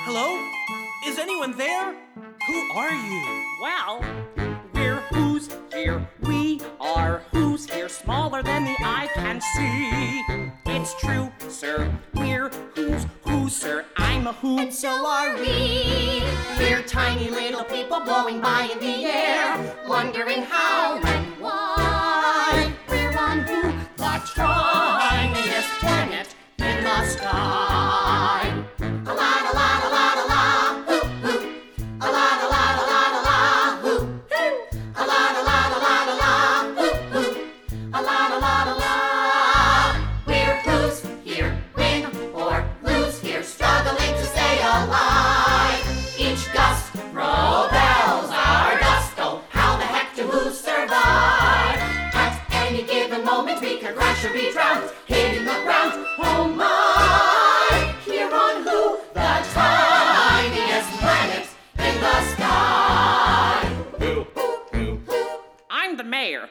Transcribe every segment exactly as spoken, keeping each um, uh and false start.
Hello? Is anyone there? Who are you? Well, we're who's here. We are who's here, smaller than the eye can see. It's true, sir. We're who's who's, sir. I'm a who. And so are we. We're tiny little people blowing by in the air, wondering how and why. We're on who, the tiniest planet in the sky. A la a la a la a la, hoo hoo. A la a la a la a la, hoo hoo. A la a la a la a la, hoo hoo. A la a la a la. We're who's here, win or lose here, struggling to stay alive. Each gust propels our dust. Oh, how the heck do who survive? At any given moment we could crash or be drowned, hitting the ground. Oh my! Here on who, the tiniest planet in the sky. Who? Who? I'm the mayor.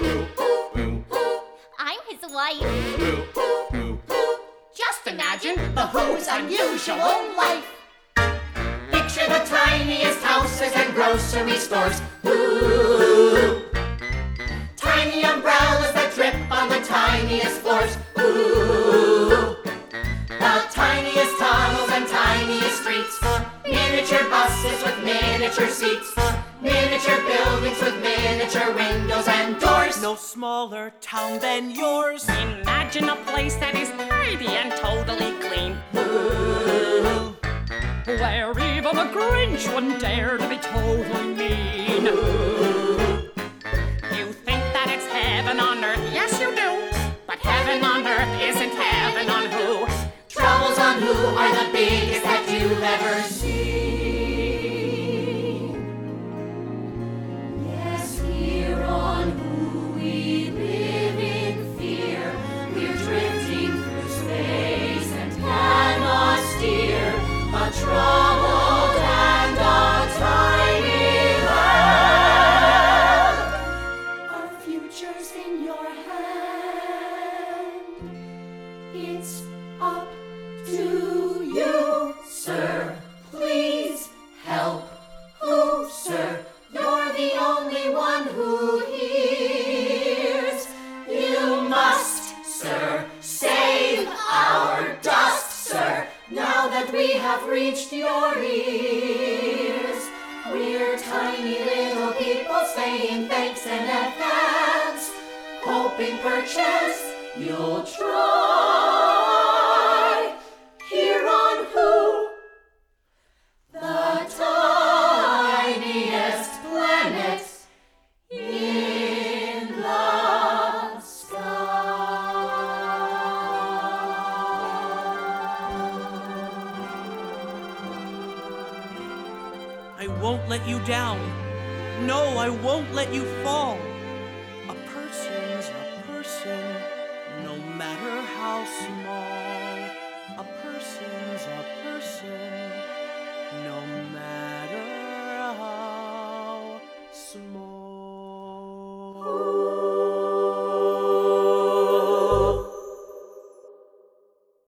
I'm his wife. Who? Who? Just imagine the Who's unusual life. Picture the tiniest houses and grocery stores. Ooh. Tiny umbrellas that drip on the tiniest floors. Ooh. The tiniest tunnels and tiniest streets. Miniature buses with miniature seats. Miniature buildings with miniature windows and doors. No smaller town than yours. Imagine a place that is tidy and totally clean. Ooh. Where even the Grinch wouldn't dare to be totally mean. Ooh. You think that it's heaven on earth? Yes, you do. But heaven on earth isn't heaven on who. Troubles on who are the biggest that you've ever seen. Yes, here on who we live in fear. We're drifting through space and cannot steer a troubled and a tiny land. Our future's in your hand. It's up to you, sir. Please help. Who, sir? You're the only one who hears. You must, sir, save our dust, sir. Now that we have reached your ears, we're tiny little people saying thanks in advance, hoping perchance you'll try. Here on who, the tiniest planet in the sky. I won't let you down. No, I won't let you fall. A person's a person, no matter how small. A person's a person, no matter